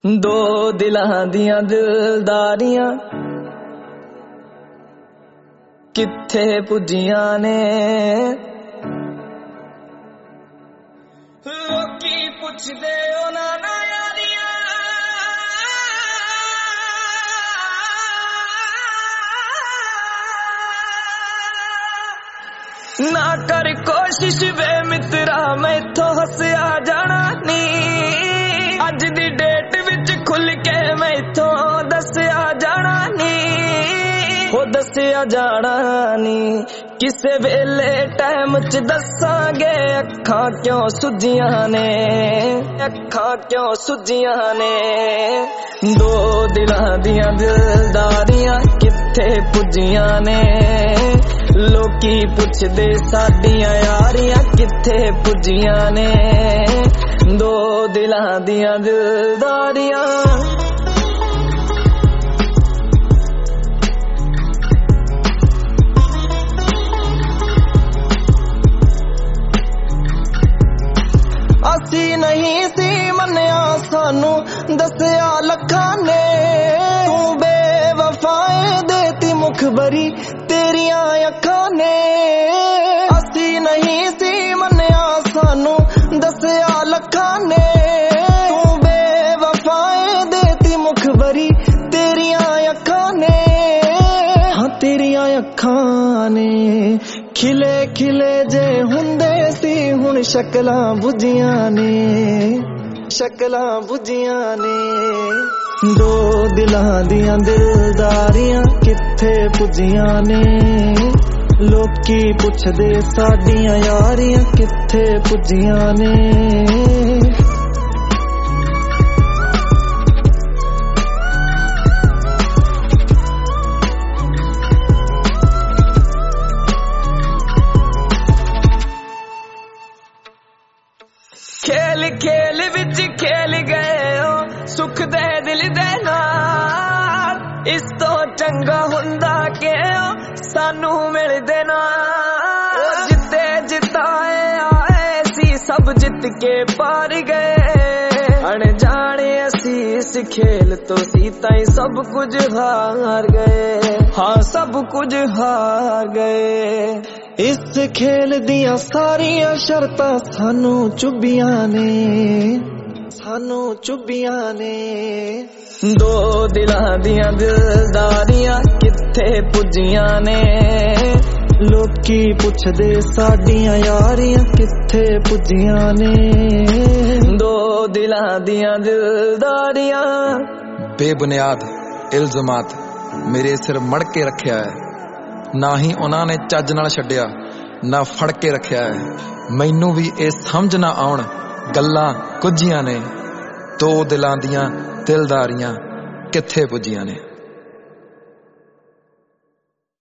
दो दिलां दियां दिलदारियां कित्थे पुजियां ने। लोकी पुछदे उन्हां ना यारियां ना कर कोशिश वे मित्रा मैथों हस्या जाना नी। अज दी डेट विच खुल के मैथों दस्या जाना नी। हो दस्या जाना नी किसे वेले टाइम च दसांगे। अखां क्यों सुजियां ने, अखां क्यों सुजियां ने। दो दिलां दियां दिलदारियां कित्थे पुजियां ने। लोकी पुछदे साडियां यारियां कित्थे पुजियां ने। दो दिलां दियां दिलदारियां असी नहीं सी मन्निया सानू दस्या लखां ने। तू बेवफाए देती मुखबरी तेरियां अखां ने। असी नहीं सी मन्निया सानू दस्या लखां ने। तू बेवफाए देती मुखबरी तेरियां अखां ने। हाँ तेरियां अखां ने खिले खिले जे हुंदे सी हुण शक्लां बुझियां ने, शक्लां बुझियां ने। दो दिलां दियां दिलदारियां कित्थे पुजियां ने। लोकी पुछदे साडियां यारियां कित्थे पुजियां ने। खेल खेल विच खेल गए हो सुख दे दिल दे नाल। इस तो चंगा हुंदा कि सानू मिलदे नाल। जिते जिताए आए सी सब जित के पार गए। अनजाने असी इस खेल तो सी ताई सब कुछ हार गए। हाँ सब कुछ हार गए। इस खेल दियां सारियां शर्तां सानू चुभियां ने, सानू चुभियां ने। दो दिलां दियां दिलदारियां कित्थे पुजियां ने। लोकी पुछदे साडियां यारियां कित्थे पुजियां ने। दो दिलां दियां दिलदारियां बेबुनियाद इल्जामात मेरे सिर मड़ के रखिया है। ना ही उन्हां ने चज नाल छड्डिया ना फड़ के रखिया है। मैनू भी ये समझ ना आउण गल्लां कुझियां ने। दो दिलां दियां दिलदारियां कित्थे पुजियां ने।